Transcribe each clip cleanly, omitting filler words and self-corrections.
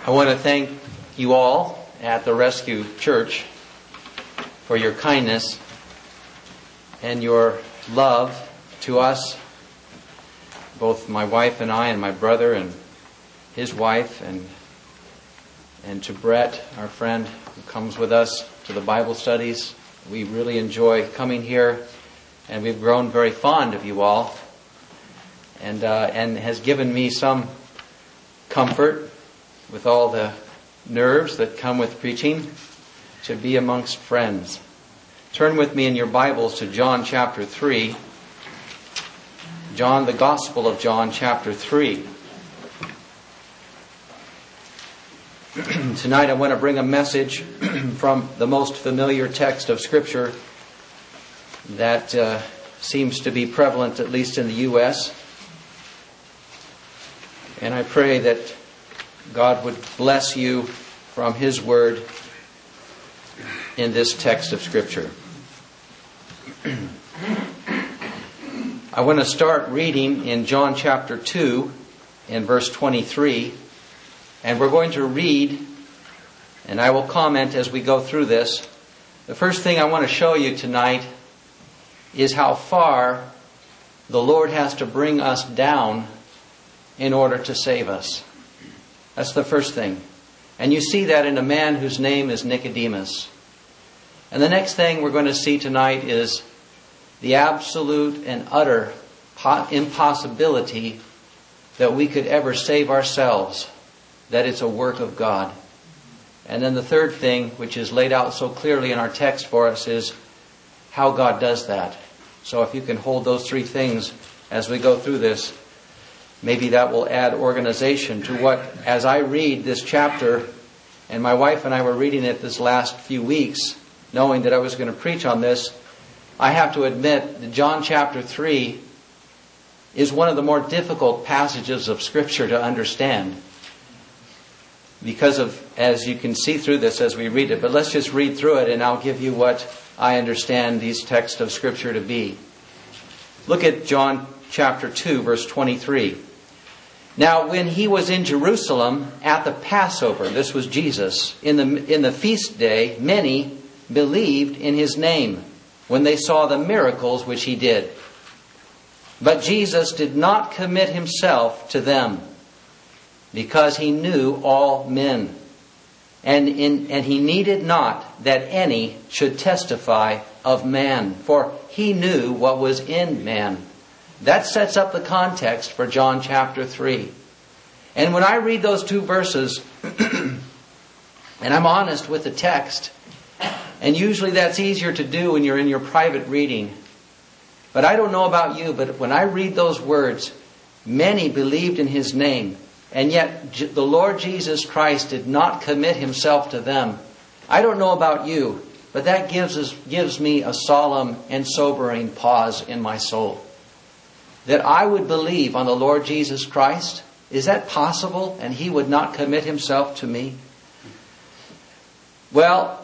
I want to thank you all at the Rescue Church for your kindness and your love to us, both my wife and I and my brother and his wife, and to Brett, our friend who comes with us to the Bible studies. We really enjoy coming here, and we've grown very fond of you all, and has given me some comfort with all the nerves that come with preaching to be amongst friends. Turn with me in your Bibles to John chapter 3. John, the Gospel of John chapter 3. Tonight I want to bring a message from the most familiar text of Scripture that seems to be prevalent, at least in the U.S. And I pray that God would bless you from His Word in this text of Scripture. I want to start reading in John chapter 2 in verse 23. And we're going to read, and I will comment as we go through this. The first thing I want to show you tonight is how far the Lord has to bring us down in order to save us. That's the first thing. And you see that in a man whose name is Nicodemus. And the next thing we're going to see tonight is the absolute and utter impossibility that we could ever save ourselves. That it's a work of God. And then the third thing, which is laid out so clearly in our text for us, is how God does that. So if you can hold those three things as we go through this, maybe that will add organization to what, as I read this chapter, and my wife and I were reading it this last few weeks, knowing that I was going to preach on this, I have to admit that John chapter 3 is one of the more difficult passages of Scripture to understand. Because of, as you can see through this as we read it, but let's just read through it and I'll give you what I understand these texts of Scripture to be. Look at John chapter 2, verse 23. Now, when he was in Jerusalem at the Passover, this was Jesus, in the feast day, many believed in his name when they saw the miracles which he did. But Jesus did not commit himself to them, because he knew all men, and he needed not that any should testify of man, for he knew what was in man. That sets up the context for John chapter 3. And when I read those two verses, and I'm honest with the text, and usually that's easier to do when you're in your private reading. But I don't know about you, but when I read those words, many believed in his name, and yet the Lord Jesus Christ did not commit himself to them. I don't know about you, but that gives me a solemn and sobering pause in my soul. That I would believe on the Lord Jesus Christ? Is that possible? And he would not commit himself to me? Well,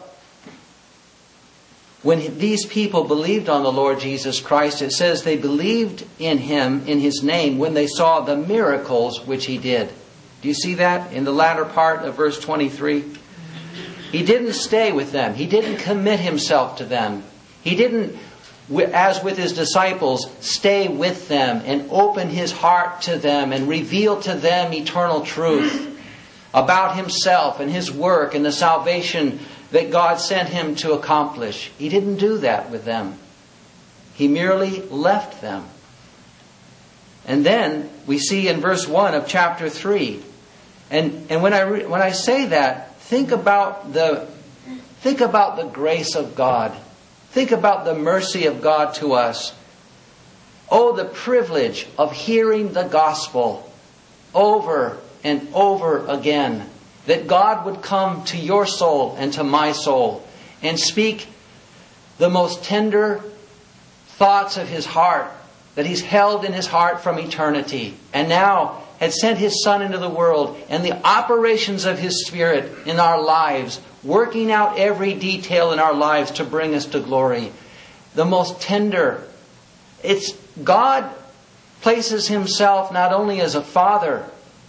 when these people believed on the Lord Jesus Christ, it says they believed in him, in his name, when they saw the miracles which he did. Do you see that in the latter part of verse 23? He didn't stay with them. He didn't commit himself to them. He didn't, as with his disciples, stay with them and open his heart to them and reveal to them eternal truth about himself and his work and the salvation that God sent him to accomplish. He didn't do that with them. He merely left them. And then we see in verse 1 of chapter 3, and when I say that, think about the grace of God. Think about the mercy of God to us. Oh, the privilege of hearing the gospel over and over again. That God would come to your soul and to my soul and speak the most tender thoughts of his heart that he's held in his heart from eternity, and now had sent his Son into the world, and the operations of his Spirit in our lives, working out every detail in our lives to bring us to glory. The most tender. It's God places himself not only as a father,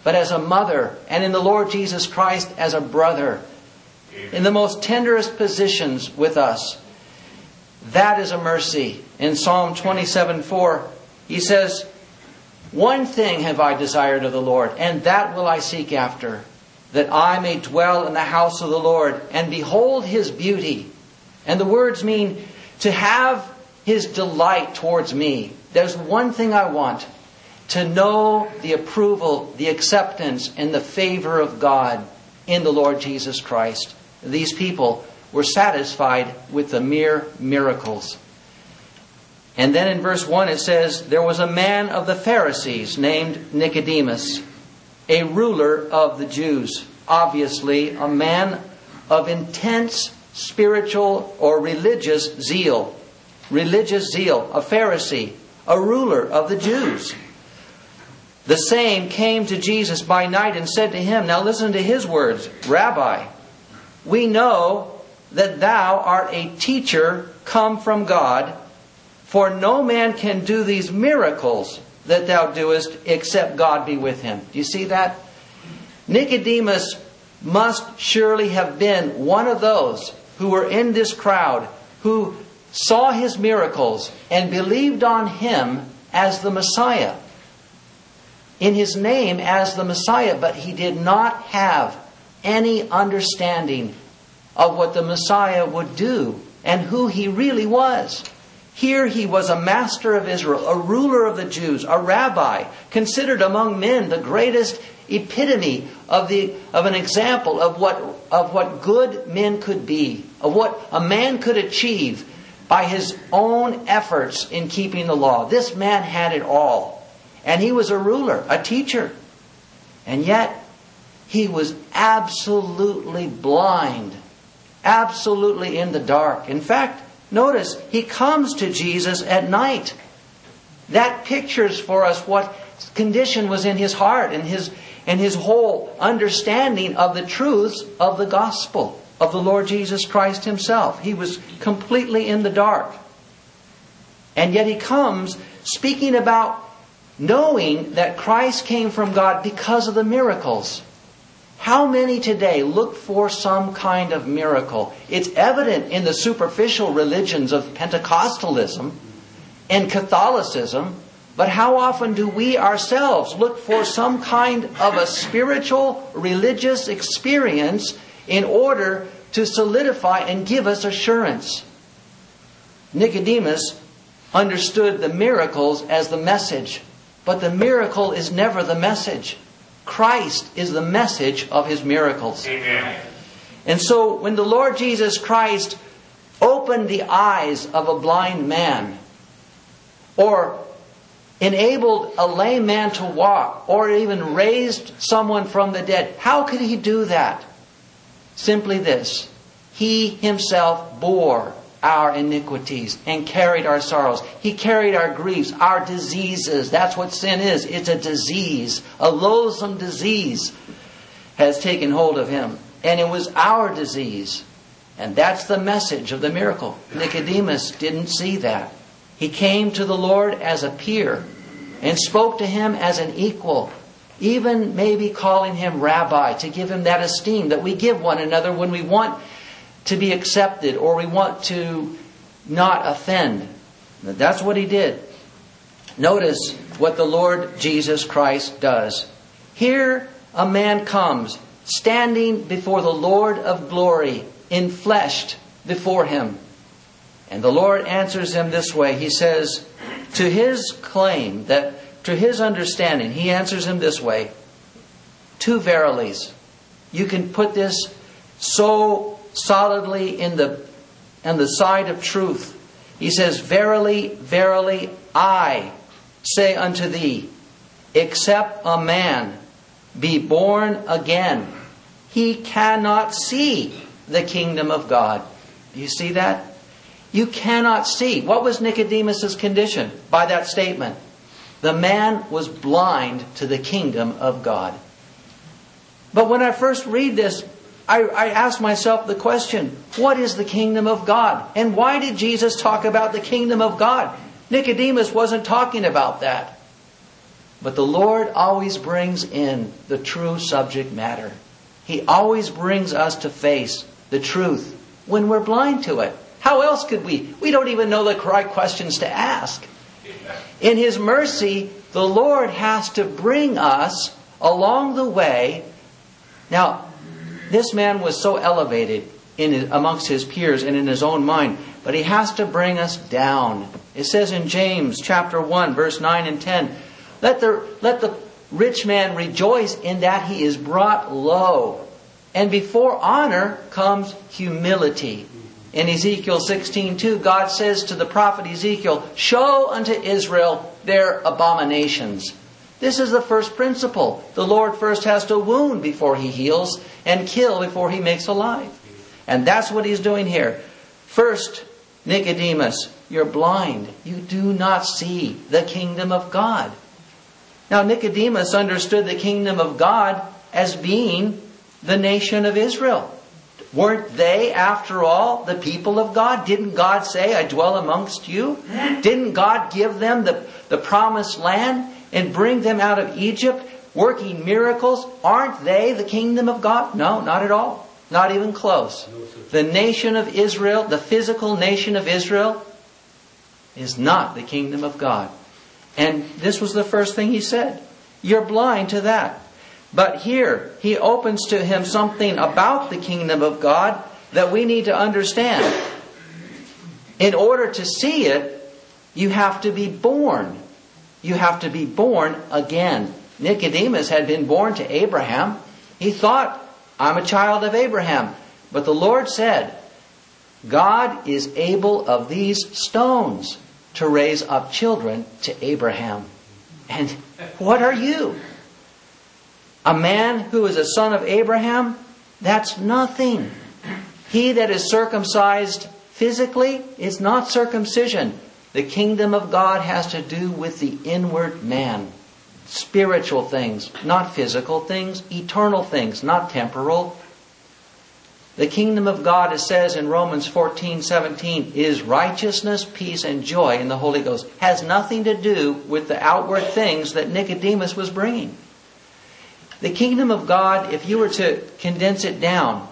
but as a mother, and in the Lord Jesus Christ as a brother, in the most tenderest positions with us. That is a mercy. In Psalm 27:4, he says, "One thing have I desired of the Lord, and that will I seek after, that I may dwell in the house of the Lord and behold His beauty." And the words mean to have His delight towards me. There's one thing I want: to know the approval, the acceptance, and the favor of God in the Lord Jesus Christ. These people were satisfied with the mere miracles. And then in verse 1 it says, "There was a man of the Pharisees named Nicodemus, a ruler of the Jews." Obviously, a man of intense spiritual or religious zeal. Religious zeal, a Pharisee, a ruler of the Jews. The same came to Jesus by night and said to Him, now listen to his words, "Rabbi, we know that thou art a teacher come from God, for no man can do these miracles that thou doest except God be with him." Do you see that? Nicodemus must surely have been one of those who were in this crowd who saw His miracles and believed on Him as the Messiah, in His name as the Messiah, but he did not have any understanding of what the Messiah would do and who He really was. Here he was a master of Israel, a ruler of the Jews, a rabbi, considered among men the greatest epitome of an example of what good men could be, of what a man could achieve by his own efforts in keeping the law. This man had it all. And he was a ruler, a teacher. And yet, he was absolutely blind, absolutely in the dark. In fact, notice, he comes to Jesus at night. That pictures for us what condition was in his heart and his whole understanding of the truths of the gospel of the Lord Jesus Christ Himself. He was completely in the dark. And yet he comes speaking about knowing that Christ came from God because of the miracles. How many today look for some kind of miracle? It's evident in the superficial religions of Pentecostalism and Catholicism, but how often do we ourselves look for some kind of a spiritual, religious experience in order to solidify and give us assurance? Nicodemus understood the miracles as the message, but the miracle is never the message. Christ is the message of His miracles. Amen. And so when the Lord Jesus Christ opened the eyes of a blind man, or enabled a lame man to walk, or even raised someone from the dead, how could He do that? Simply this: He Himself bore our iniquities and carried our sorrows. He carried our griefs, our diseases. That's what sin is. It's a disease. A loathsome disease has taken hold of Him. And it was our disease. And that's the message of the miracle. Nicodemus didn't see that. He came to the Lord as a peer and spoke to Him as an equal, even maybe calling Him rabbi, to give Him that esteem that we give one another when we want to be accepted or we want to not offend. That's what He did. Notice what the Lord Jesus Christ does. Here a man comes, standing before the Lord of glory, enfleshed before Him. And the Lord answers him this way. He says, to his claim, that to his understanding, He answers him this way. Two verilies. You can put this so solidly in the side of truth. He says, "Verily, verily, I say unto thee, except a man be born again, he cannot see the kingdom of God." Do you see that? You cannot see. What was Nicodemus' condition by that statement? The man was blind to the kingdom of God. But when I first read this, I ask myself the question, what is the kingdom of God? And why did Jesus talk about the kingdom of God? Nicodemus wasn't talking about that. But the Lord always brings in the true subject matter. He always brings us to face the truth when we're blind to it. How else could we? We don't even know the right questions to ask. In His mercy, the Lord has to bring us along the way. Now, this man was so elevated amongst his peers and in his own mind, but he has to bring us down. It says in James chapter 1, verse 9 and 10, Let the rich man rejoice in that he is brought low. And before honor comes humility. In Ezekiel 16:2, God says to the prophet Ezekiel, Show unto Israel their abominations. This is the first principle. The Lord first has to wound before He heals and kill before He makes alive. And that's what He's doing here. First, Nicodemus, you're blind. You do not see the kingdom of God. Now, Nicodemus understood the kingdom of God as being the nation of Israel. Weren't they, after all, the people of God? Didn't God say, I dwell amongst you? Didn't God give them the promised land and bring them out of Egypt, working miracles? Aren't they the kingdom of God? No, not at all. Not even close. The nation of Israel, the physical nation of Israel, is not the kingdom of God. And this was the first thing he said. You're blind to that. But here, he opens to him something about the kingdom of God that we need to understand. In order to see it, you have to be born. You have to be born again. Nicodemus had been born to Abraham. He thought, I'm a child of Abraham. But the Lord said, God is able of these stones to raise up children to Abraham. And what are you? A man who is a son of Abraham? That's nothing. He that is circumcised physically is not circumcision. The kingdom of God has to do with the inward man. Spiritual things, not physical things. Eternal things, not temporal. The kingdom of God, it says in Romans 14:17, is righteousness, peace, and joy in the Holy Ghost. Has nothing to do with the outward things that Nicodemus was bringing. The kingdom of God, if you were to condense it down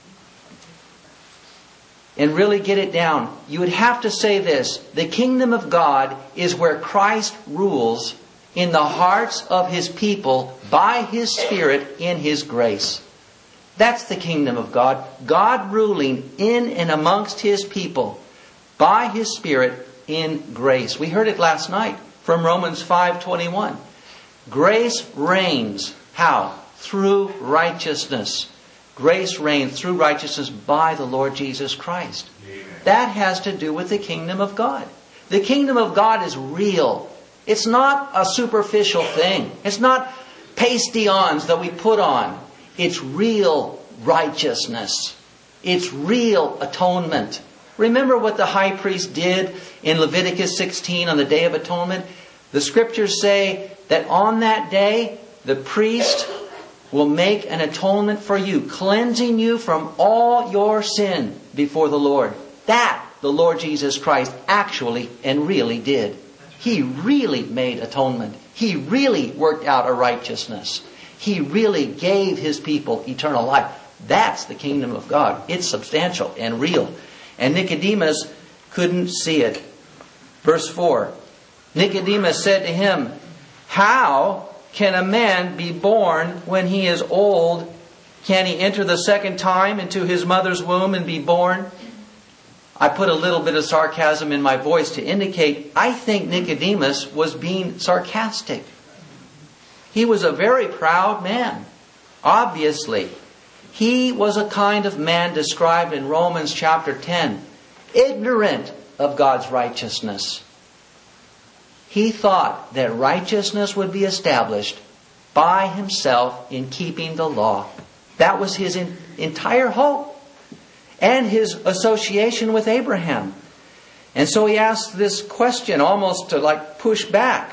and really get it down, you would have to say this. The kingdom of God is where Christ rules in the hearts of His people by His Spirit in His grace. That's the kingdom of God. God ruling in and amongst His people by His Spirit in grace. We heard it last night from Romans 5:21. Grace reigns. How? Through righteousness. Grace reigns through righteousness by the Lord Jesus Christ. Amen. That has to do with the kingdom of God. The kingdom of God is real. It's not a superficial thing. It's not pasty-ons that we put on. It's real righteousness. It's real atonement. Remember what the high priest did in Leviticus 16 on the Day of Atonement? The scriptures say that on that day, the priest will make an atonement for you, cleansing you from all your sin before the Lord. That the Lord Jesus Christ actually and really did. He really made atonement. He really worked out a righteousness. He really gave His people eternal life. That's the kingdom of God. It's substantial and real. And Nicodemus couldn't see it. Verse 4. Nicodemus said to him, How can a man be born when he is old? Can he enter the second time into his mother's womb and be born? I put a little bit of sarcasm in my voice to indicate I think Nicodemus was being sarcastic. He was a very proud man. Obviously, he was a kind of man described in Romans chapter 10, ignorant of God's righteousness. He thought that righteousness would be established by himself in keeping the law. That was his entire hope and his association with Abraham. And so he asked this question almost to push back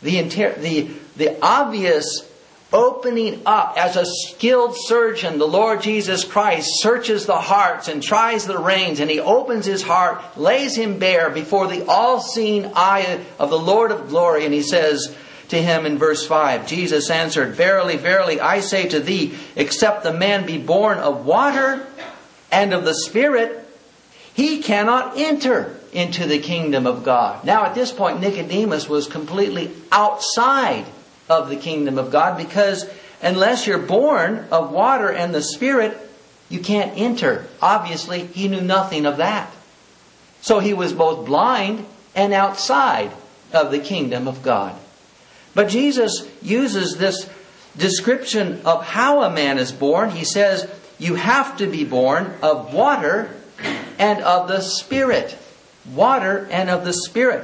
the obvious opening up. As a skilled surgeon, the Lord Jesus Christ searches the hearts and tries the reins, and He opens His heart, lays Him bare before the all-seeing eye of the Lord of glory, and He says to him in verse 5. Jesus answered, "Verily, verily, I say to thee, except the man be born of water and of the Spirit, he cannot enter into the kingdom of God." Now at this point, Nicodemus was completely outside of the kingdom of God, because unless you're born of water and the Spirit, you can't enter. Obviously, he knew nothing of that. So he was both blind and outside of the kingdom of God. But Jesus uses this description of how a man is born. He says, you have to be born of water and of the Spirit. Water and of the Spirit.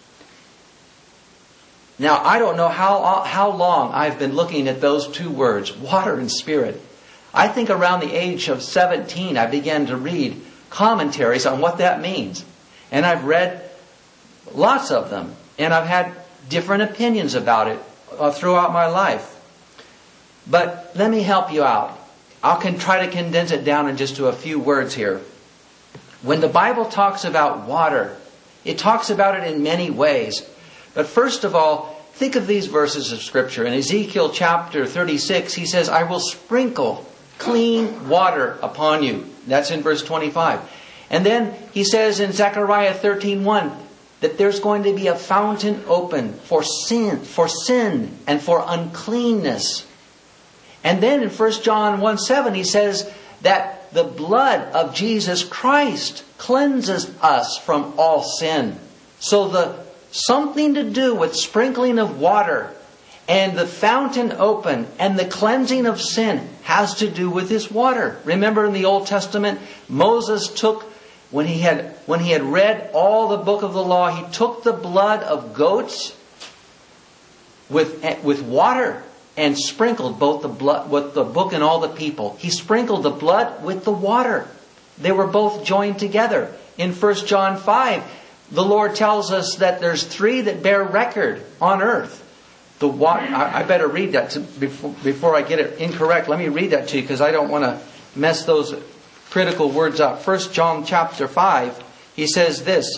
Now, I don't know how long I've been looking at those two words, water and Spirit. I think around the age of 17, I began to read commentaries on what that means. And I've read lots of them. And I've had different opinions about it throughout my life. But let me help you out. I can try to condense it down in just to a few words here. When the Bible talks about water, it talks about it in many ways. But first of all, think of these verses of Scripture. In Ezekiel chapter 36, he says, "I will sprinkle clean water upon you." That's in verse 25. And then he says in Zechariah 13:1 that there's going to be a fountain open for sin and for uncleanness. And then in 1 John 1:7 he says that the blood of Jesus Christ cleanses us from all sin. So something to do with sprinkling of water and the fountain open and the cleansing of sin has to do with this water. Remember in the Old Testament, Moses took, when he had read all the book of the law, he took the blood of goats with water and sprinkled both the blood with the book and all the people. He sprinkled the blood with the water. They were both joined together. In 1 John 5, the Lord tells us that there's three that bear record on earth. The water. I better read that before I get it incorrect. Let me read that to you because I don't want to mess those critical words up. 1 John chapter 5, he says this.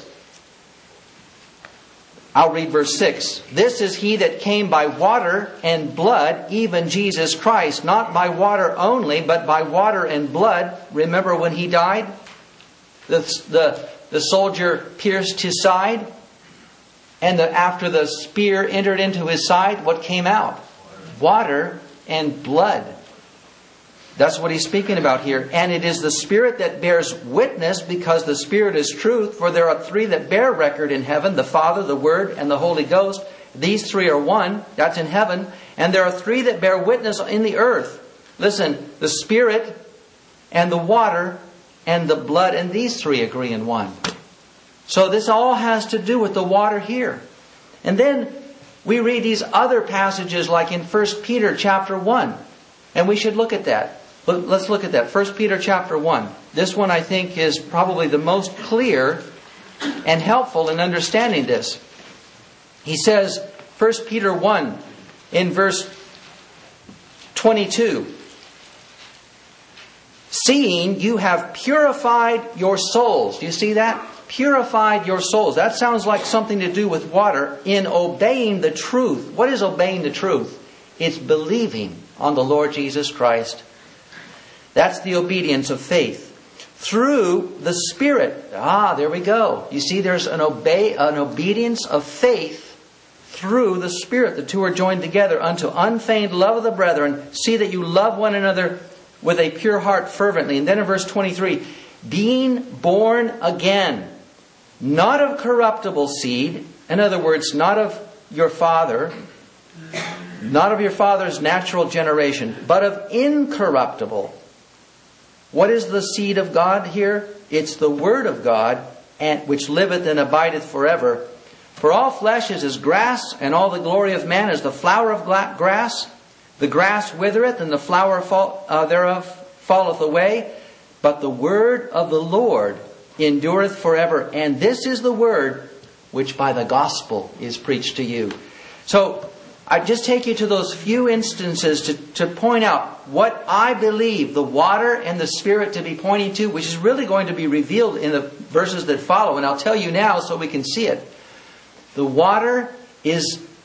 I'll read verse 6. "This is he that came by water and blood, even Jesus Christ, not by water only, but by water and blood." Remember when he died? The soldier pierced his side, and after the spear entered into his side, what came out? Water and blood. That's what he's speaking about here. "And it is the Spirit that bears witness, because the Spirit is truth. For there are three that bear record in heaven, the Father, the Word, and the Holy Ghost. These three are one." That's in heaven. "And there are three that bear witness in the earth." Listen, the Spirit and the water and the blood, and these three agree in one. So this all has to do with the water here. And then we read these other passages like in 1 Peter chapter 1. And we should look at that. Let's look at that. 1 Peter chapter 1. This one I think is probably the most clear and helpful in understanding this. He says, 1 Peter 1 in verse 22. "Seeing you have purified your souls." Do you see that? Purified your souls. That sounds like something to do with water. "In obeying the truth." What is obeying the truth? It's believing on the Lord Jesus Christ. That's the obedience of faith. "Through the Spirit." There we go. You see, there's an obedience of faith through the Spirit. The two are joined together unto unfeigned love of the brethren. "See that you love one another with a pure heart fervently." And then in verse 23, "Being born again, not of corruptible seed." In other words, not of your father, not of your father's natural generation, but of incorruptible. What is the seed of God here? It's the Word of God, and which liveth and abideth forever. "For all flesh is as grass, and all the glory of man is the flower of grass. The grass withereth, and the flower thereof falleth away. But the word of the Lord endureth forever. And this is the word which by the gospel is preached to you." So I just take you to those few instances to point out what I believe the water and the Spirit to be pointing to, which is really going to be revealed in the verses that follow. And I'll tell you now so we can see it. The water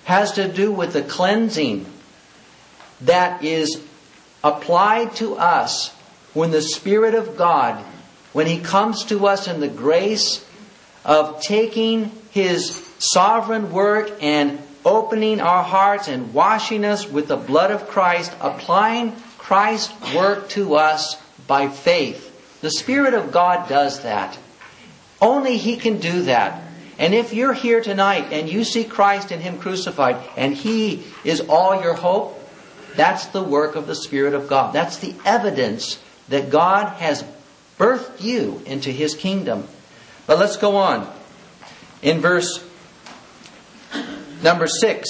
has to do with the cleansing that is applied to us when the Spirit of God, when He comes to us in the grace of taking His sovereign work and opening our hearts and washing us with the blood of Christ, applying Christ's work to us by faith. The Spirit of God does that. Only He can do that. And if you're here tonight and you see Christ and Him crucified and He is all your hope, that's the work of the Spirit of God. That's the evidence that God has birthed you into His kingdom. But let's go on. In verse number 6,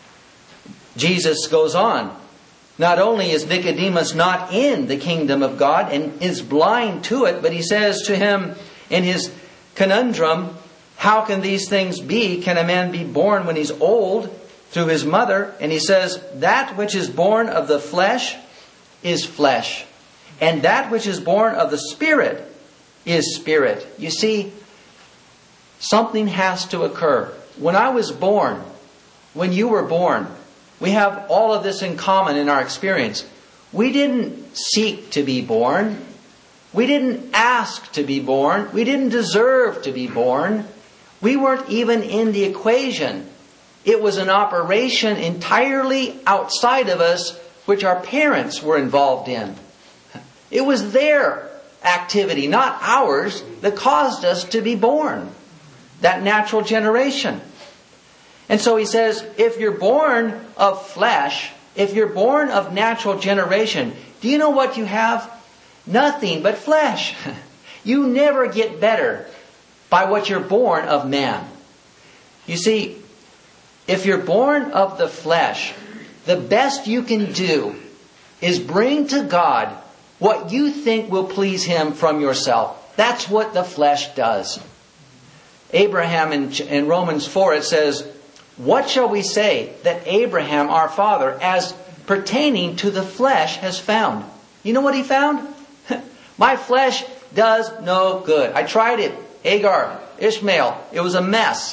Jesus goes on. Not only is Nicodemus not in the kingdom of God and is blind to it, but he says to him in his conundrum, how can these things be? Can a man be born when he's old through his mother? And he says, that which is born of the flesh is flesh, and that which is born of the Spirit is spirit. You see, something has to occur. When I was born, when you were born, we have all of this in common in our experience. We didn't seek to be born. We didn't ask to be born. We didn't deserve to be born. We weren't even in the equation. It was an operation entirely outside of us, which our parents were involved in. It was their activity, not ours, that caused us to be born. That natural generation. And so he says, if you're born of flesh, if you're born of natural generation, do you know what you have? Nothing but flesh. You never get better by what you're born of man. You see, if you're born of the flesh, the best you can do is bring to God what you think will please Him from yourself. That's what the flesh does. Abraham in Romans 4, it says, what shall we say that Abraham, our father, as pertaining to the flesh has found? You know what he found? My flesh does no good. I tried it. Hagar, Ishmael, it was a mess.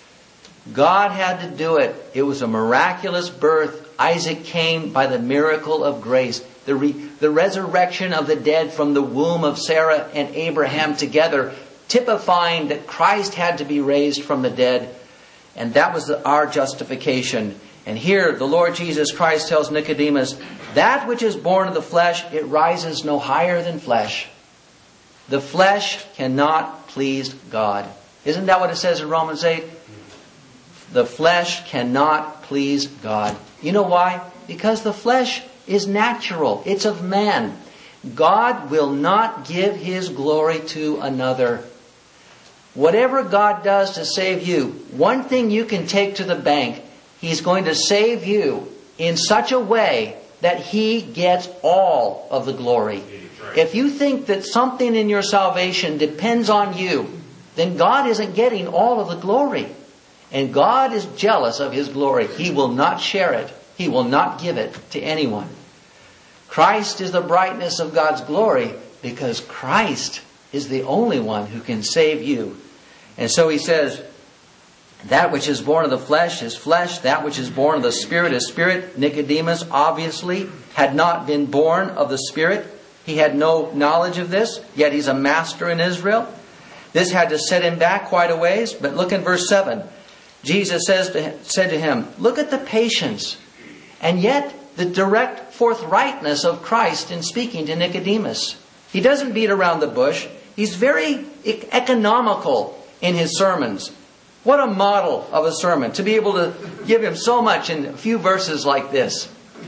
God had to do it. It was a miraculous birth. Isaac came by the miracle of grace. The resurrection of the dead from the womb of Sarah and Abraham together, typifying that Christ had to be raised from the dead. And that was our justification. And here the Lord Jesus Christ tells Nicodemus, that which is born of the flesh, it rises no higher than flesh. The flesh cannot please God. Isn't that what it says in Romans 8? The flesh cannot please God. You know why? Because the flesh is natural. It's of man. God will not give His glory to another. Whatever God does to save you, one thing you can take to the bank, He's going to save you in such a way that He gets all of the glory. If you think that something in your salvation depends on you, then God isn't getting all of the glory. And God is jealous of His glory. He will not share it. He will not give it to anyone. Christ is the brightness of God's glory because Christ is the only one who can save you. And so he says, that which is born of the flesh is flesh. That which is born of the Spirit is spirit. Nicodemus obviously had not been born of the Spirit. He had no knowledge of this, yet he's a master in Israel. This had to set him back quite a ways. But look in verse 7. Jesus said to him, look at the patience and yet the direct forthrightness of Christ in speaking to Nicodemus. He doesn't beat around the bush. He's very economical in his sermons. What a model of a sermon, to be able to give him so much in a few verses like this.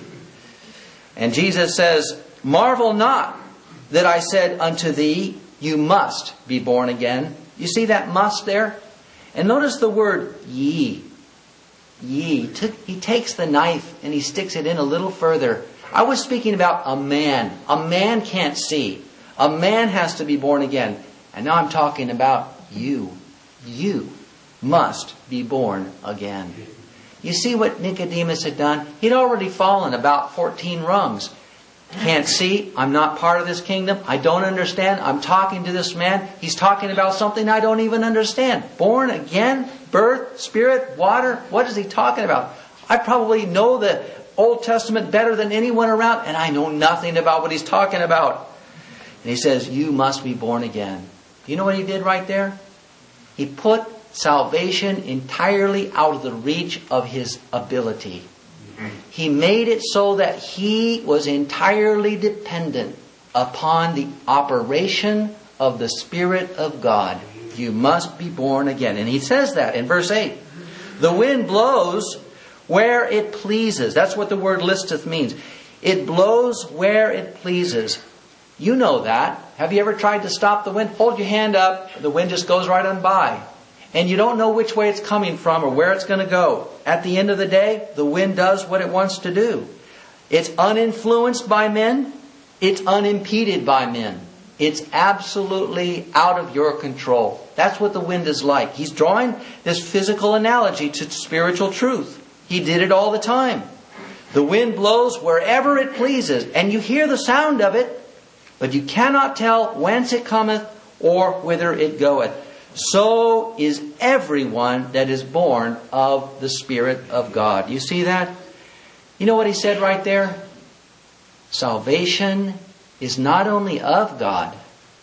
And Jesus says, marvel not that I said unto thee, you must be born again. You see that must there? And notice the word ye. Ye. He takes the knife and he sticks it in a little further. I was speaking about a man. A man can't see. A man has to be born again. And now I'm talking about you. You must be born again. You see what Nicodemus had done? He'd already fallen about 14 rungs. Can't see. I'm not part of this kingdom. I don't understand. I'm talking to this man. He's talking about something I don't even understand. Born again? birth, spirit, water. What is he talking about? I probably know the Old Testament better than anyone around, and I know nothing about what he's talking about. And he says, you must be born again. You know what he did right there? He put salvation entirely out of the reach of his ability. He made it so that he was entirely dependent upon the operation of the Spirit of God. You must be born again. And he says that in verse 8. The wind blows where it pleases. That's what the word listeth means. It blows where it pleases. You know that. Have you ever tried to stop the wind? Hold your hand up. The wind just goes right on by. And you don't know which way it's coming from or where it's going to go. At the end of the day, the wind does what it wants to do. It's uninfluenced by men. It's unimpeded by men. It's absolutely out of your control. That's what the wind is like. He's drawing this physical analogy to spiritual truth. He did it all the time. The wind blows wherever it pleases, and you hear the sound of it, but you cannot tell whence it cometh or whither it goeth. So is everyone that is born of the Spirit of God. You see that? You know what he said right there? Salvation is not only of God,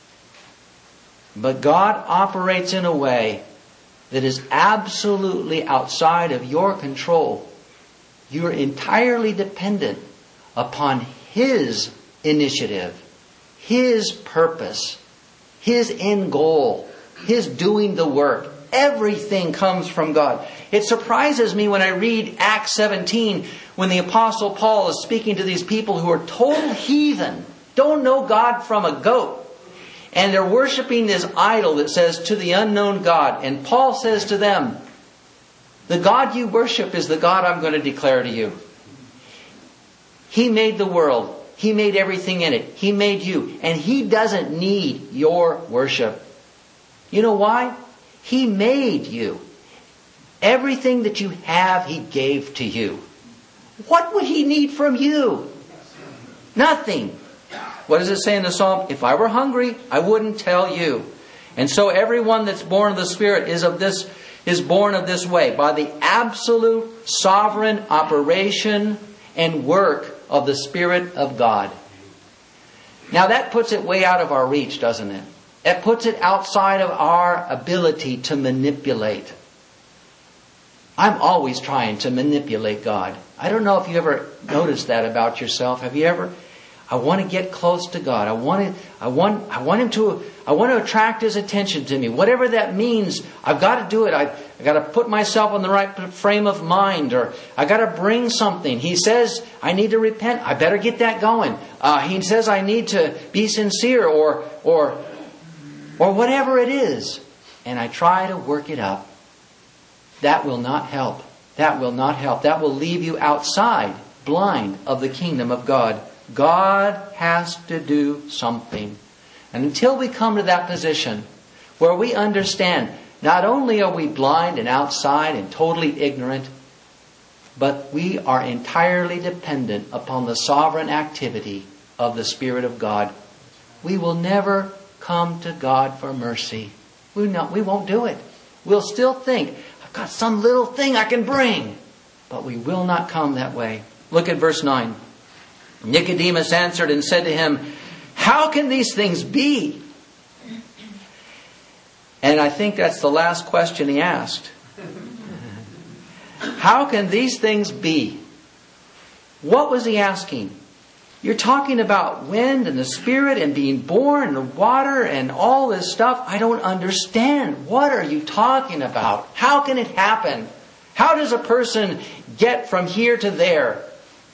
but God operates in a way that is absolutely outside of your control. You are entirely dependent upon His initiative, His purpose, His end goal, His doing the work. Everything comes from God. It surprises me when I read Acts 17, when the Apostle Paul is speaking to these people who are total heathen, don't know God from a goat. And they're worshiping this idol that says, to the unknown God. And Paul says to them, the God you worship is the God I'm going to declare to you. He made the world. He made everything in it. He made you. And He doesn't need your worship. You know why? He made you. Everything that you have, He gave to you. What would He need from you? Nothing. What does it say in the Psalm? If I were hungry, I wouldn't tell you. And so everyone that's born of the Spirit is born of this way, by the absolute sovereign operation and work of the Spirit of God. Now that puts it way out of our reach, doesn't it? It puts it outside of our ability to manipulate. I'm always trying to manipulate God. I don't know if you ever noticed that about yourself. Have you ever? I want to get close to God. I want to attract His attention to me. Whatever that means, I've got to do it. I've got to put myself in the right frame of mind, or I've got to bring something. He says I need to repent. I better get that going. He says I need to be sincere, or whatever it is. And I try to work it up. That will not help. That will not help. That will leave you outside, blind of the kingdom of God. God has to do something. And until we come to that position where we understand not only are we blind and outside and totally ignorant, but we are entirely dependent upon the sovereign activity of the Spirit of God, we will never come to God for mercy. We won't do it. We'll still think, I've got some little thing I can bring. But we will not come that way. Look at verse 9. Nicodemus answered and said to Him, how can these things be? And I think that's the last question he asked. How can these things be? What was he asking? You're talking about wind and the Spirit and being born and the water and all this stuff. I don't understand. What are you talking about? How can it happen? How does a person get from here to there?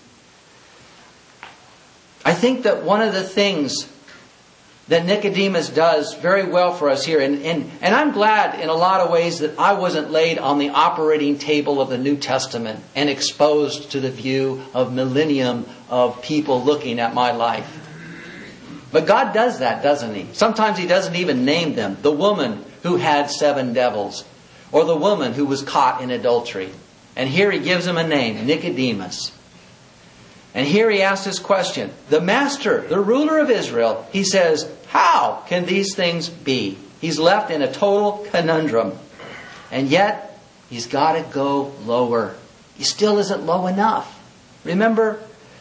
I think that one of the things that Nicodemus does very well for us here, and I'm glad in a lot of ways that I wasn't laid on the operating table of the New Testament and exposed to the view of millennium of people looking at my life. But God does that, doesn't He? Sometimes He doesn't even name them. The woman who had 7 devils, or the woman who was caught in adultery. And here He gives him a name, Nicodemus. And here he asks this question. The master, the ruler of Israel, he says, how can these things be? He's left in a total conundrum. And yet, He's got to go lower. He still isn't low enough. Remember?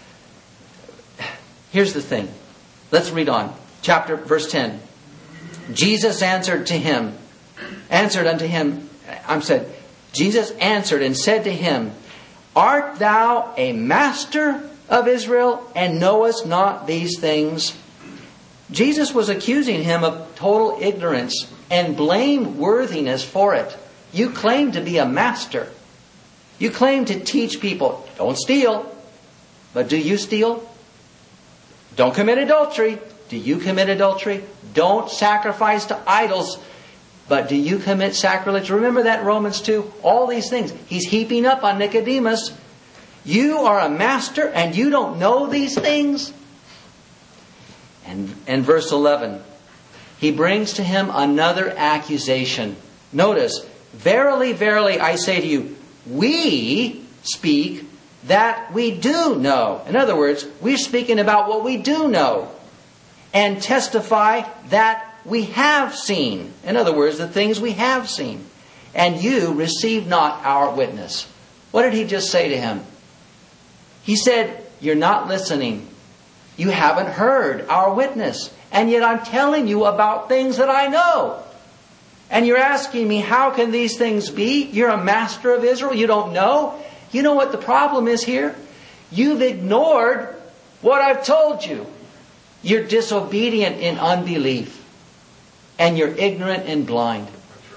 Here's the thing. Let's read on. Verse 10. Jesus answered unto him, Jesus answered and said to him, Art thou a master of Israel, and knowest not these things? Jesus was accusing him of total ignorance and blameworthiness for it. You claim to be a master. You claim to teach people, don't steal. But do you steal? Don't commit adultery. Do you commit adultery? Don't sacrifice to idols. But do you commit sacrilege? Remember that in Romans 2? All these things. He's heaping up on Nicodemus. You are a master and you don't know these things? And verse 11. He brings to him another accusation. Notice, verily, verily, I say to you, we speak that we do know. In other words, we're speaking about what we do know. And testify that we have seen. In other words, the things we have seen. And you receive not our witness. What did he just say to him? He said, you're not listening. You haven't heard our witness. And yet I'm telling you about things that I know. And you're asking me, how can these things be? You're a master of Israel. You don't know? You know what the problem is here? You've ignored what I've told you. You're disobedient in unbelief. And you're ignorant and blind.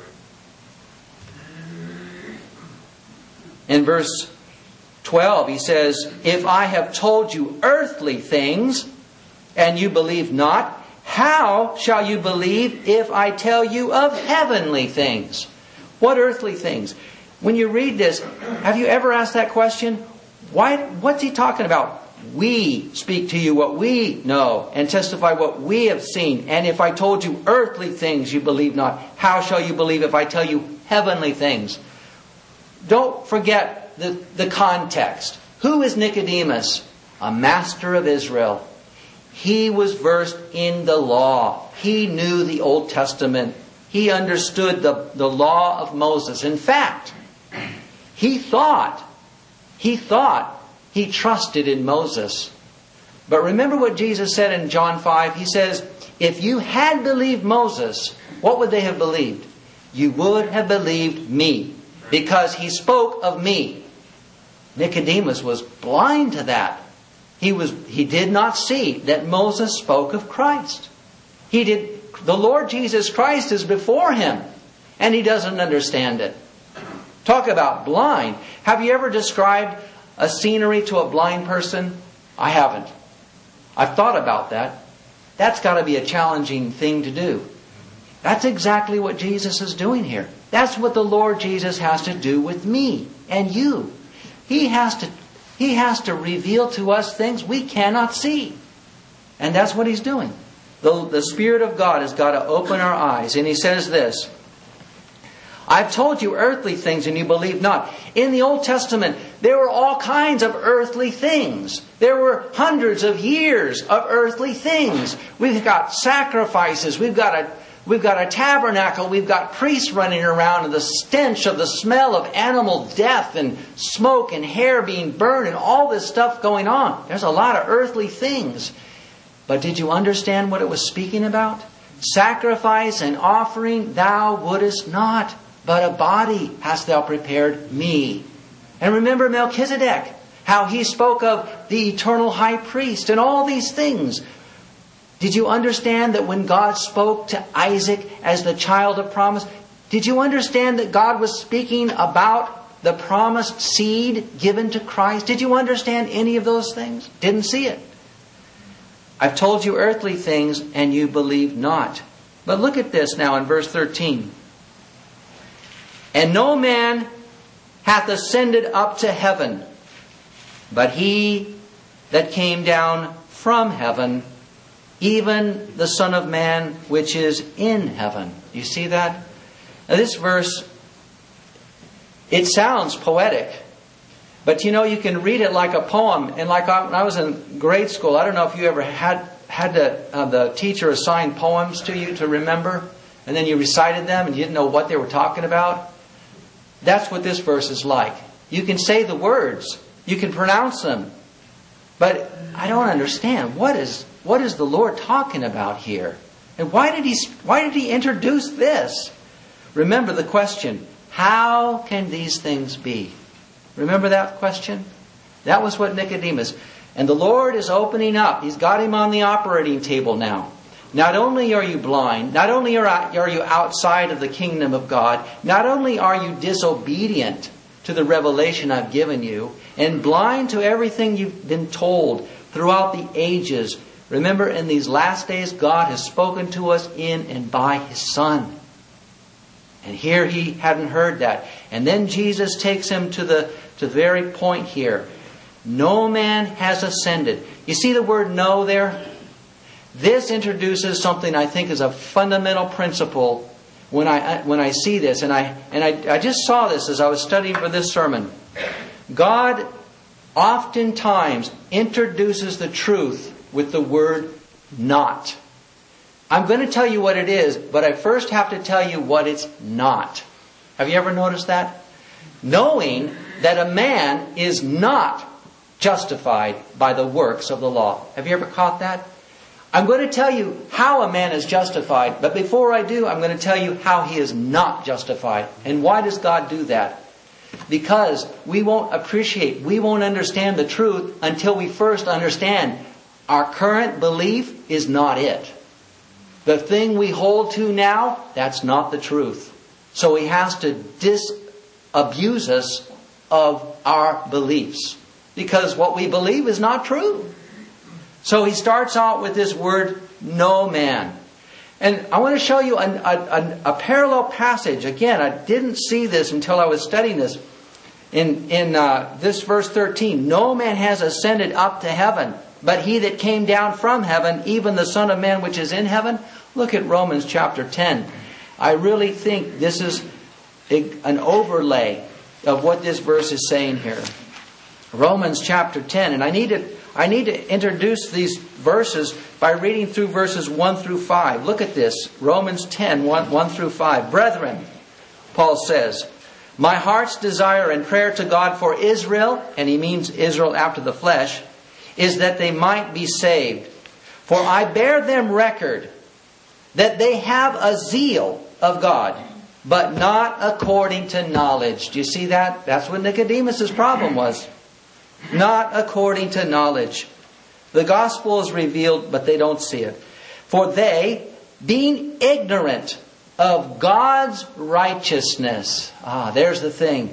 In verse 12, he says, If I have told you earthly things, and you believe not, how shall you believe if I tell you of heavenly things? What earthly things? When you read this, have you ever asked that question? What's he talking about? We speak to you what we know and testify what we have seen. And if I told you earthly things, you believe not. How shall you believe if I tell you heavenly things? Don't forget the context. Who is Nicodemus? A master of Israel. He was versed in the law. He knew the Old Testament. He understood the law of Moses. In fact, he thought he trusted in Moses. But remember what Jesus said in John 5? He says, if you had believed Moses, what would they have believed? You would have believed me, because he spoke of me. Nicodemus was blind to that. He did not see that Moses spoke of Christ. The Lord Jesus Christ is before him, and he doesn't understand it. Talk about blind. Have you ever described a scenery to a blind person? I haven't. I've thought about that. That's got to be a challenging thing to do. That's exactly what Jesus is doing here. That's what the Lord Jesus has to do with me and you. He has to reveal to us things we cannot see. And that's what He's doing. The Spirit of God has got to open our eyes. And He says this, I've told you earthly things and you believe not. In the Old Testament, there were all kinds of earthly things. There were hundreds of years of earthly things. We've got sacrifices. We've got a tabernacle. We've got priests running around, and the stench of the smell of animal death and smoke and hair being burned and all this stuff going on. There's a lot of earthly things. But did you understand what it was speaking about? Sacrifice and offering thou wouldest not, but a body hast thou prepared me. And remember Melchizedek, how he spoke of the eternal high priest and all these things. Did you understand that when God spoke to Isaac as the child of promise, did you understand that God was speaking about the promised seed given to Christ? Did you understand any of those things? Didn't see it. I've told you earthly things and you believe not. But look at this now in verse 13. And no man hath ascended up to heaven, but He that came down from heaven, even the Son of Man which is in heaven. You see that? Now this verse, it sounds poetic. But you know, you can read it like a poem. And like when I was in grade school, I don't know if you ever had the teacher assign poems to you to remember. And then you recited them and you didn't know what they were talking about. That's what this verse is like. You can say the words. You can pronounce them. But I don't understand. What is the Lord talking about here? And why did He introduce this? Remember the question, how can these things be? Remember that question? That was what Nicodemus. And the Lord is opening up. He's got him on the operating table now. Not only are you blind, not only are you outside of the kingdom of God, not only are you disobedient to the revelation I've given you, and blind to everything you've been told throughout the ages. Remember, in these last days, God has spoken to us in and by His Son. And here he hadn't heard that. And then Jesus takes him to the very point here. No man has ascended. You see the word "no" there? This introduces something I think is a fundamental principle when I see this. And I just saw this as I was studying for this sermon. God oftentimes introduces the truth with the word "not." I'm going to tell you what it is, but I first have to tell you what it's not. Have you ever noticed that? Knowing that a man is not justified by the works of the law. Have you ever caught that? I'm going to tell you how a man is justified, but before I do, I'm going to tell you how he is not justified. And why does God do that? Because we won't understand the truth until we first understand our current belief is not it. The thing we hold to now, that's not the truth. So He has to disabuse us of our beliefs. Because what we believe is not true. So He starts out with this word, "no man." And I want to show you a parallel passage. Again, I didn't see this until I was studying this. In this verse 13, "No man has ascended up to heaven, but He that came down from heaven, even the Son of Man which is in heaven." Look at Romans chapter 10. I really think this is an overlay of what this verse is saying here. Romans chapter 10. And I need to introduce these verses by reading through verses 1 through 5. Look at this. Romans 10, 1 through 5. "Brethren," Paul says, "my heart's desire and prayer to God for Israel," and he means Israel after the flesh, "is that they might be saved. For I bear them record that they have a zeal of God, but not according to knowledge." Do you see that? That's what Nicodemus' problem was. Not according to knowledge. The gospel is revealed, but they don't see it. "For they, being ignorant of God's righteousness." There's the thing.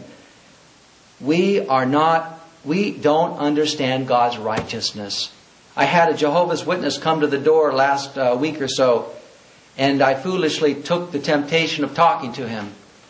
We don't understand God's righteousness. I had a Jehovah's Witness come to the door last week or so, and I foolishly took the temptation of talking to him.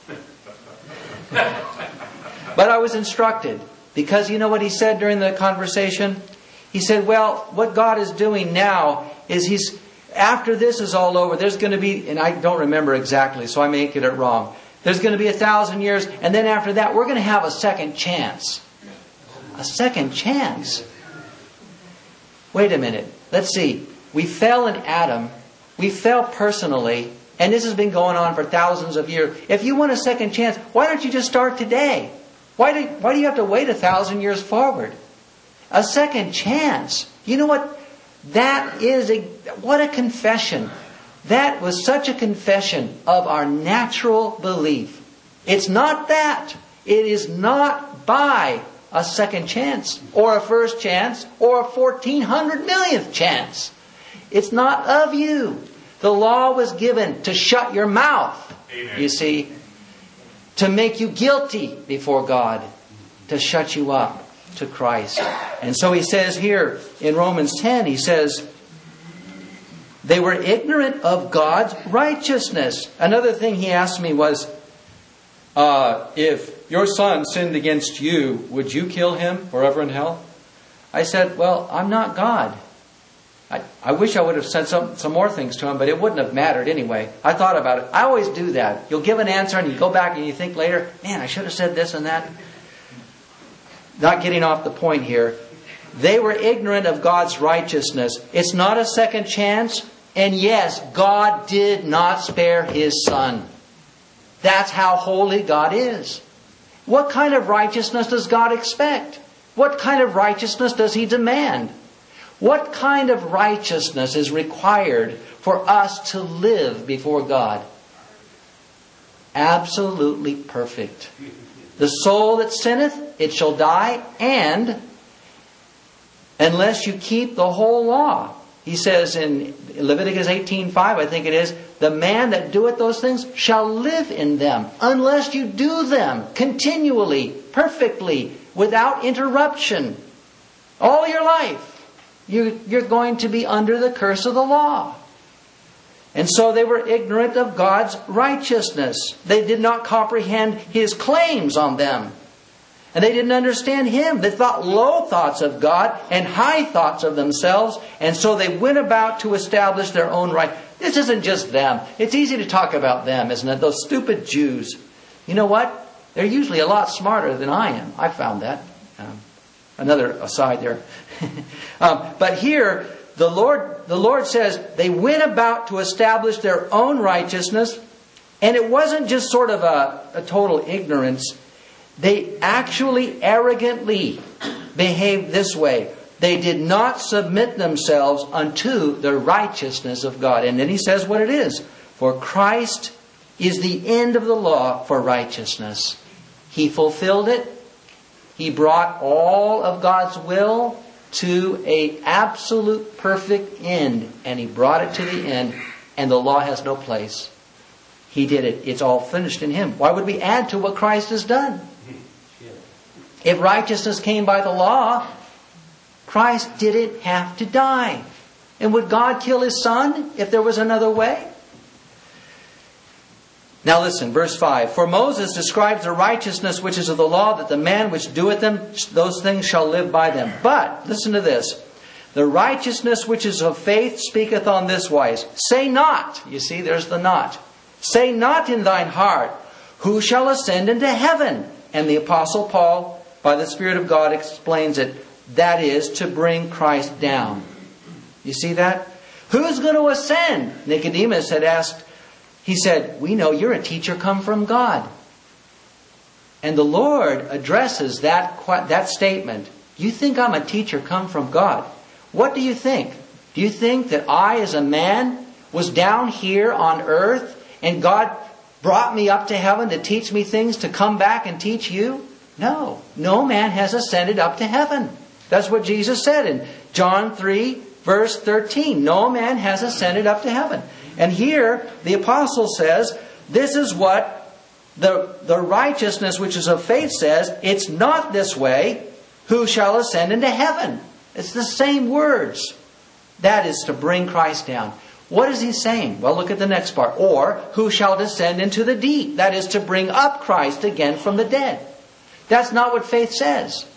But I was instructed, because you know what he said during the conversation? He said, well, what God is doing now is after this is all over, there's going to be, and I don't remember exactly, so I may get it wrong. There's going to be 1,000 years, and then after that, we're going to have a second chance. A second chance? Wait a minute. Let's see. We fell in Adam. We fell personally, and this has been going on for thousands of years. If you want a second chance, why don't you just start today? Why do you have to wait 1,000 years forward? A second chance. You know what? What a confession. That was such a confession of our natural belief. It's not that. It is not by a second chance, or a first chance, or a 1,400 millionth chance. It's not of you. The law was given to shut your mouth. Amen. You see, to make you guilty before God, to shut you up to Christ. And so he says here in Romans 10, he says, they were ignorant of God's righteousness. Another thing he asked me was, if your son sinned against you, would you kill him forever in hell? I said, well, I'm not God. I wish I would have said some more things to him, but it wouldn't have mattered anyway. I thought about it. I always do that. You'll give an answer and you go back and you think later, man, I should have said this and that. Not getting off the point here. They were ignorant of God's righteousness. It's not a second chance. And yes, God did not spare His Son. That's how holy God is. What kind of righteousness does God expect? What kind of righteousness does He demand? What kind of righteousness is required for us to live before God? Absolutely perfect. The soul that sinneth, it shall die, and unless you keep the whole law. He says in Leviticus 18:5, I think it is, the man that doeth those things shall live in them, unless you do them continually, perfectly, without interruption. All your life, you're going to be under the curse of the law. And so they were ignorant of God's righteousness. They did not comprehend His claims on them. And they didn't understand Him. They thought low thoughts of God and high thoughts of themselves. And so they went about to establish their own right. This isn't just them. It's easy to talk about them, isn't it? Those stupid Jews. You know what? They're usually a lot smarter than I am. I found that. Another aside there. But here, the Lord says they went about to establish their own righteousness. And it wasn't just sort of a total ignorance. They actually arrogantly behaved this way. They did not submit themselves unto the righteousness of God. And then He says what it is. For Christ is the end of the law for righteousness. He fulfilled it. He brought all of God's will to an absolute perfect end. And He brought it to the end. And the law has no place. He did it. It's all finished in Him. Why would we add to what Christ has done? If righteousness came by the law, Christ didn't have to die. And would God kill His Son if there was another way? Now listen, verse 5. For Moses describes the righteousness which is of the law, that the man which doeth them, those things shall live by them. But, listen to this. The righteousness which is of faith speaketh on this wise. Say not, you see, there's the not. Say not in thine heart, who shall ascend into heaven? And the Apostle Paul, by the Spirit of God, explains it. That is, to bring Christ down. You see that? Who's going to ascend? Nicodemus had asked, he said, we know you're a teacher come from God. And the Lord addresses that statement. You think I'm a teacher come from God? What do you think? Do you think that I as a man was down here on earth and God brought me up to heaven to teach me things to come back and teach you? No. No man has ascended up to heaven. That's what Jesus said in John 3 verse 13. No man has ascended up to heaven. And here the apostle says, this is what the righteousness which is of faith says. It's not this way. Who shall ascend into heaven? It's the same words. That is to bring Christ down. What is he saying? Well, look at the next part. Or, who shall descend into the deep? That is to bring up Christ again from the dead. That's not what faith says.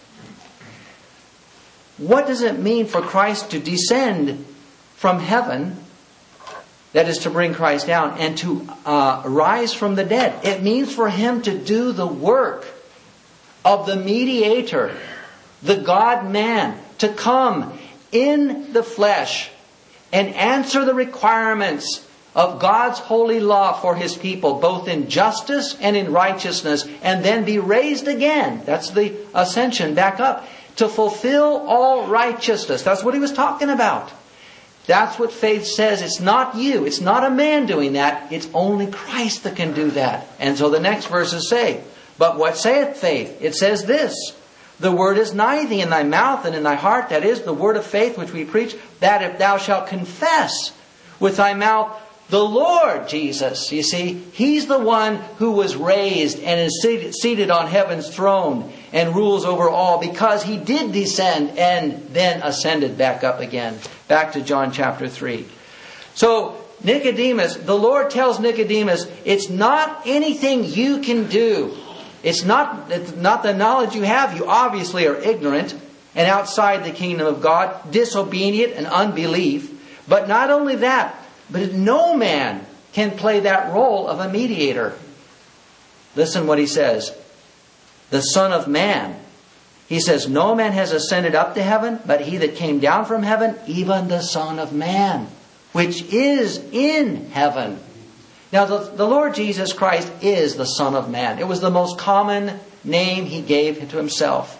What does it mean for Christ to descend from heaven? That is to bring Christ down and to rise from the dead. It means for Him to do the work of the mediator, the God-man, to come in the flesh and answer the requirements of God's holy law for His people, both in justice and in righteousness, and then be raised again. That's the ascension back up. To fulfill all righteousness. That's what he was talking about. That's what faith says. It's not you. It's not a man doing that. It's only Christ that can do that. And so the next verses say, but what saith faith? It says this, the word is nigh thee, in thy mouth and in thy heart. That is the word of faith which we preach, that if thou shalt confess with thy mouth the Lord Jesus. You see, He's the one who was raised and is seated on heaven's throne and rules over all, because He did descend and then ascended back up again. Back to John chapter 3. So Nicodemus, the Lord tells Nicodemus, it's not anything you can do. It's not the knowledge you have. You obviously are ignorant and outside the kingdom of God, disobedient and unbelief. But not only that, but no man can play that role of a mediator. Listen what He says. The Son of Man. He says, no man has ascended up to heaven, but He that came down from heaven, even the Son of Man, which is in heaven. Now, the Lord Jesus Christ is the Son of Man. It was the most common name He gave to Himself.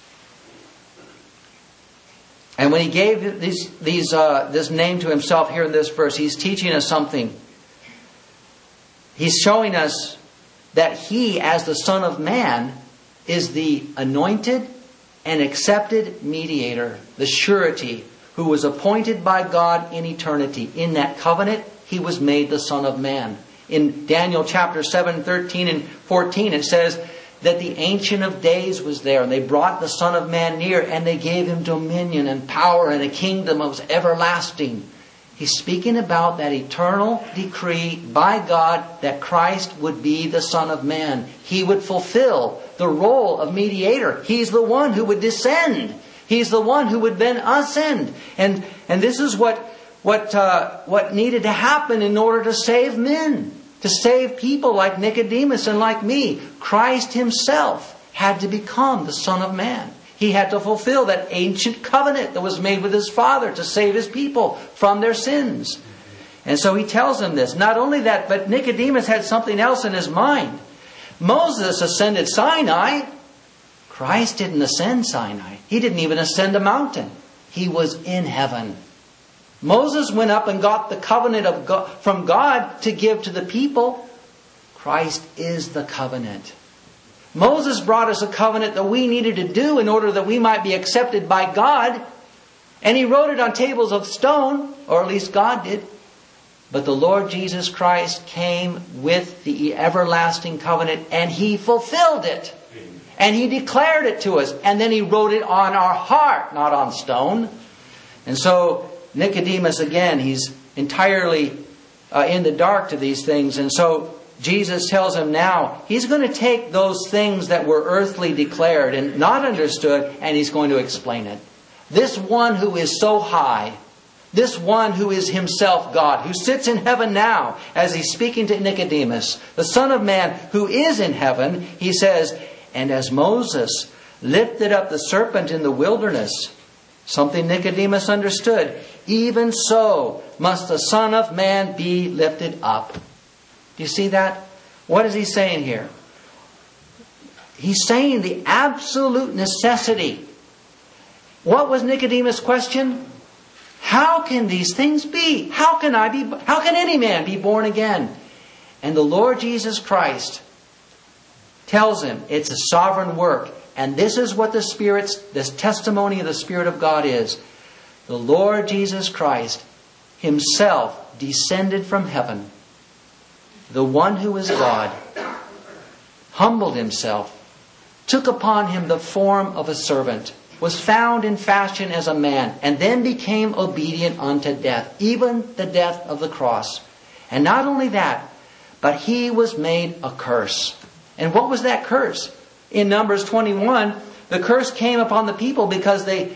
And when He gave this name to Himself here in this verse, He's teaching us something. He's showing us that He, as the Son of Man, is the anointed and accepted mediator, the surety, who was appointed by God in eternity. In that covenant, He was made the Son of Man. In Daniel chapter 7, 13 and 14, it says that the Ancient of Days was there, and they brought the Son of Man near, and they gave Him dominion and power and a kingdom that was everlasting. He's speaking about that eternal decree by God that Christ would be the Son of Man. He would fulfill the role of mediator. He's the one who would descend. He's the one who would then ascend. And this is what needed to happen in order to save men, to save people like Nicodemus and like me. Christ Himself had to become the Son of Man. He had to fulfill that ancient covenant that was made with His Father to save His people from their sins. And so He tells them this. Not only that, but Nicodemus had something else in his mind. Moses ascended Sinai. Christ didn't ascend Sinai. He didn't even ascend a mountain. He was in heaven. Moses went up and got the covenant of God, from God to give to the people. Christ is the covenant. Moses brought us a covenant that we needed to do in order that we might be accepted by God. And he wrote it on tables of stone, or at least God did. But the Lord Jesus Christ came with the everlasting covenant, and He fulfilled it. And He declared it to us. And then He wrote it on our heart, not on stone. And so Nicodemus, again, he's entirely in the dark to these things. And so Jesus tells him now, He's going to take those things that were earthly declared and not understood, and He's going to explain it. This one who is so high, this one who is Himself God, who sits in heaven now, as He's speaking to Nicodemus, the Son of Man who is in heaven, He says, and as Moses lifted up the serpent in the wilderness, something Nicodemus understood, even so must the Son of Man be lifted up. Do you see that? What is He saying here? He's saying the absolute necessity. What was Nicodemus' question? How can these things be? How can any man be born again? And the Lord Jesus Christ tells him it's a sovereign work. And this is what this testimony of the Spirit of God is. The Lord Jesus Christ Himself descended from heaven. The one who is God humbled Himself, took upon Him the form of a servant, was found in fashion as a man, and then became obedient unto death, even the death of the cross. And not only that, but He was made a curse. And what was that curse? In Numbers 21, the curse came upon the people because they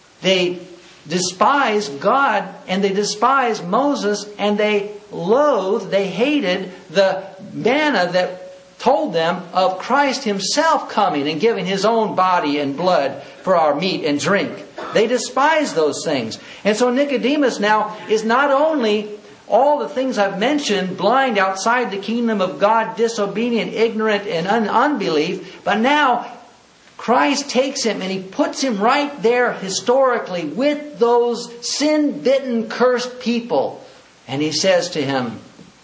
despised God and they despised Moses, and they hated the manna that told them of Christ Himself coming and giving His own body and blood for our meat and drink. They despised those things. And so Nicodemus now is not only all the things I've mentioned, blind outside the kingdom of God, disobedient, ignorant, and unbelief, but now Christ takes him and He puts him right there historically with those sin-bitten, cursed people. And He says to him,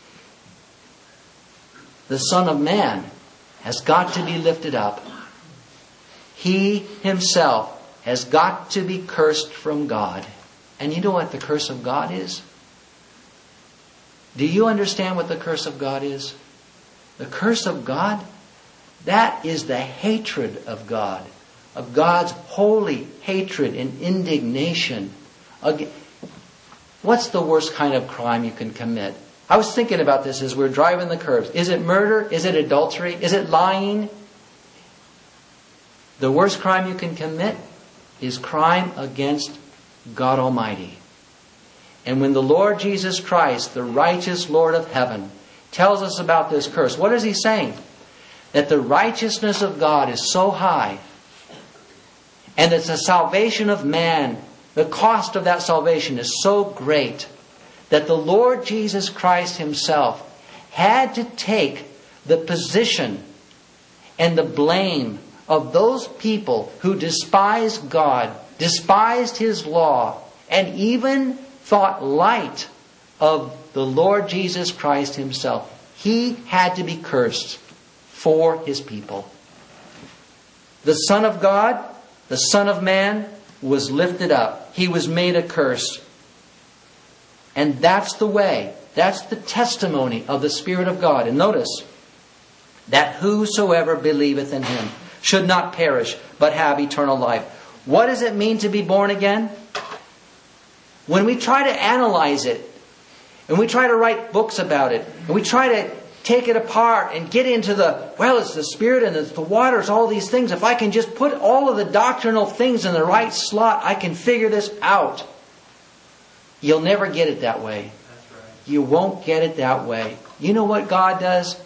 the Son of Man has got to be lifted up. He Himself has got to be cursed from God. And you know what the curse of God is? Do you understand what the curse of God is? The curse of God, that is the hatred of God, of God's holy hatred and indignation. What's the worst kind of crime you can commit? I was thinking about this as we were driving the curves. Is it murder? Is it adultery? Is it lying? The worst crime you can commit is crime against God Almighty. And when the Lord Jesus Christ, the righteous Lord of heaven, tells us about this curse, what is He saying? That the righteousness of God is so high, and that the salvation of man, the cost of that salvation is so great, that the Lord Jesus Christ Himself had to take the position and the blame of those people who despised God, despised His law, and even thought light of the Lord Jesus Christ Himself. He had to be cursed for His people. The Son of God, the Son of Man, was lifted up. He was made a curse. And that's the way, that's the testimony of the Spirit of God. And notice that whosoever believeth in Him should not perish, but have eternal life. What does it mean to be born again? When we try to analyze it, and we try to write books about it, and we try to take it apart and get into it's the Spirit and it's the water, it's all these things. If I can just put all of the doctrinal things in the right slot, I can figure this out. You'll never get it that way. That's right. You won't get it that way. You know what God does?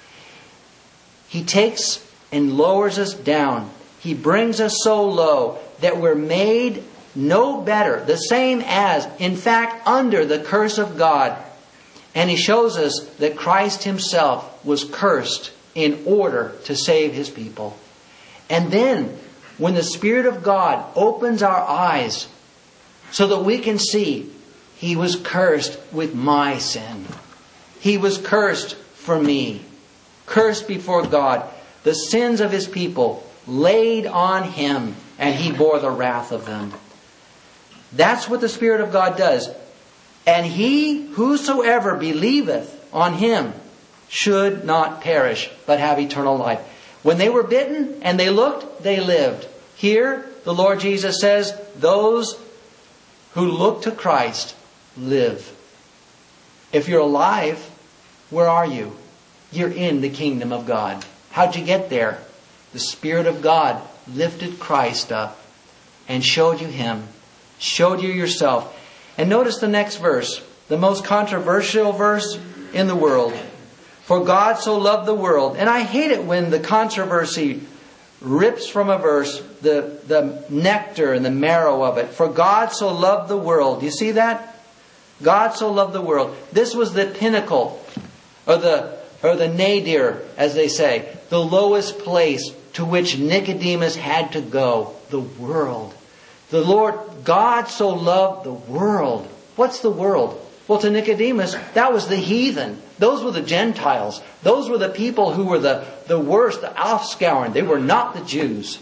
He takes and lowers us down. He brings us so low that we're made no better, the same as, in fact, under the curse of God. And He shows us that Christ Himself was cursed in order to save His people. And then, when the Spirit of God opens our eyes so that we can see, He was cursed with my sin. He was cursed for me. Cursed before God. The sins of His people laid on Him, and He bore the wrath of them. That's what the Spirit of God does. And he whosoever believeth on Him should not perish, but have eternal life. When they were bitten and they looked, they lived. Here, the Lord Jesus says, those who look to Christ live. If you're alive, where are you? You're in the kingdom of God. How'd you get there? The Spirit of God lifted Christ up and showed you Him, showed you yourself. And notice the next verse, the most controversial verse in the world. For God so loved the world. And I hate it when the controversy rips from a verse the nectar and the marrow of it. For God so loved the world. Do you see that? God so loved the world. This was the pinnacle, or the nadir, as they say, the lowest place to which Nicodemus had to go. The world. The Lord, God so loved the world. What's the world? Well, to Nicodemus, that was the heathen. Those were the Gentiles. Those were the people who were the worst, the offscouring. They were not the Jews.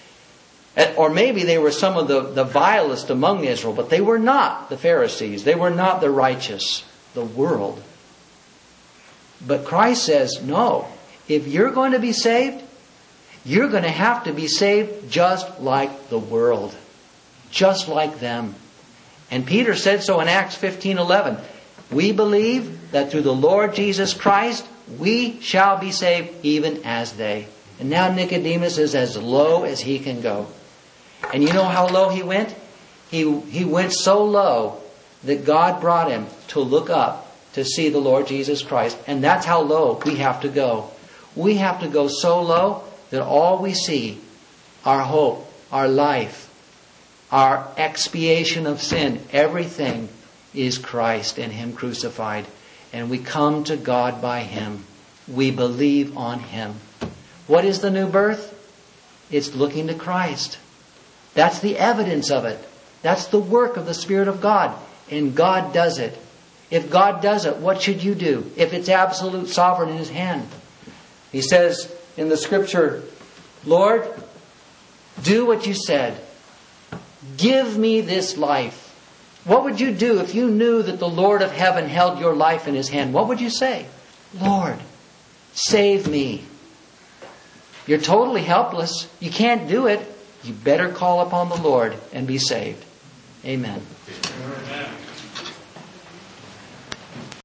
Or maybe they were some of the vilest among Israel, but they were not the Pharisees. They were not the righteous. The world. But Christ says, no. If you're going to be saved, you're going to have to be saved just like the world. Just like them. And Peter said so in Acts 15:11. We believe that through the Lord Jesus Christ, we shall be saved even as they. And now Nicodemus is as low as he can go. And you know how low he went? He went so low that God brought him to look up to see the Lord Jesus Christ. And that's how low we have to go. We have to go so low that all we see, our hope, our life, our expiation of sin, everything is Christ and Him crucified. And we come to God by Him. We believe on Him. What is the new birth? It's looking to Christ. That's the evidence of it. That's the work of the Spirit of God. And God does it. If God does it, what should you do? If it's absolute sovereign in His hand. He says in the Scripture, Lord, do what you said. Give me this life. What would you do if you knew that the Lord of heaven held your life in His hand? What would you say? Lord, save me. You're totally helpless. You can't do it. You better call upon the Lord and be saved. Amen. Amen.